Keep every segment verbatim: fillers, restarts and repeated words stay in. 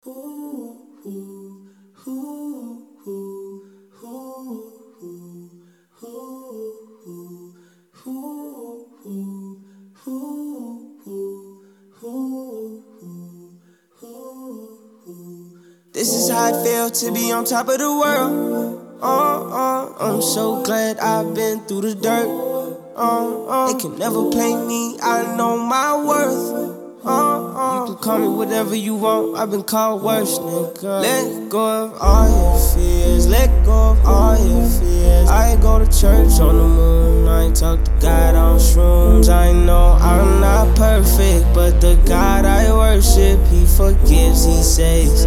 This is how it feels to be on top of the world. Uh, uh, I'm so glad I've been through the dirt. Uh, uh, they can never play me, I know my worth. Uh, uh, you can call me whatever you want, I've been called worse, nigga. Let go of all your fears, let go of all your fears. I go to church on the moon, I ain't talk to God on shrooms. I know I'm not perfect, but the God I worship, He forgives, He saves.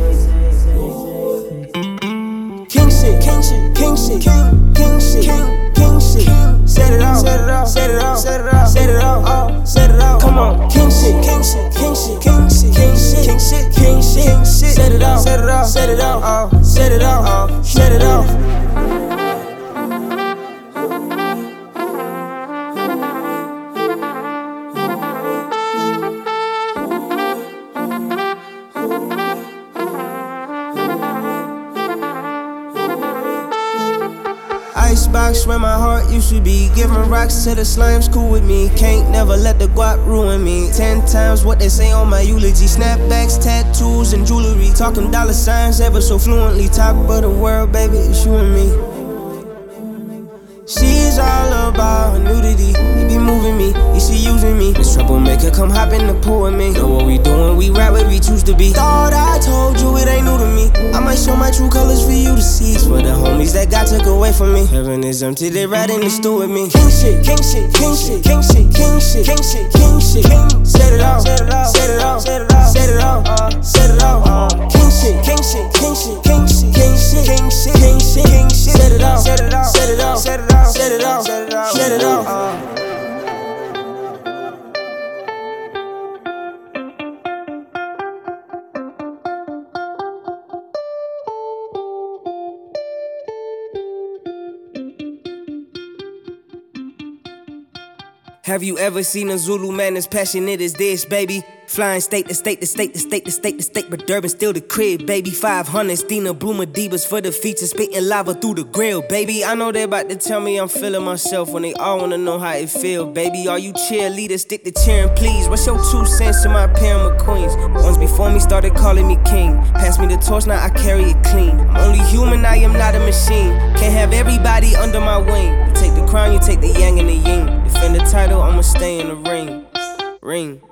King shit, king shit, king shit, king, king shit, king, king shit. Set it off, set it off, set it off, set it off, set it off, set it off. Come on, king shit, king shit, king shit, king shit, king shit, king shit, king shit, king shit. Set it off, set it off, set it off, set it off, set it off. Icebox where my heart used to be. Giving rocks to the slimes, cool with me. Can't never let the guap ruin me. Ten times what they say on my eulogy. Snapbacks, tattoos, and jewelry. Talking dollar signs ever so fluently. Top of the world, baby, it's you and me. She's all about her nudity. He be moving me, he she using me. This troublemaker come hop in the pool with me. Know what we doing, we rap where we choose to be. Thought I told you it ain't new to me. I might show my true colors for you to see. It's for the homies that God took away from me. Heaven is empty, they right in the stew with me. King shit, king shit, king shit, king shit, king shit, king shit, king shit, king. Set it off, set it off, set it off, set it off, set it off, set it off. King shit, king shit, king shit, king shit, king shit, king shit, king shit, king shit. Set it off, set it off, set it off, set it off, set it off, set it off, set it off. Have you ever seen a Zulu man as passionate as this, baby? Flying state to state to state to state to state to state, but Durban still the crib, baby. five hundred Stina Bloomer Divas for the features, spitting lava through the grill, baby. I know they about to tell me I'm feeling myself when they all wanna know how it feel, baby. Are you cheerleaders? Stick to cheering, please. What's your two cents to my pyramid queens? Ones before me started calling me king. Pass me the torch, now I carry it clean. I'm only human, I am not a machine. Can't have everybody under my wing. You take the crown, you take the yang and the yin. Defend the title, I'ma stay in the ring. Ring.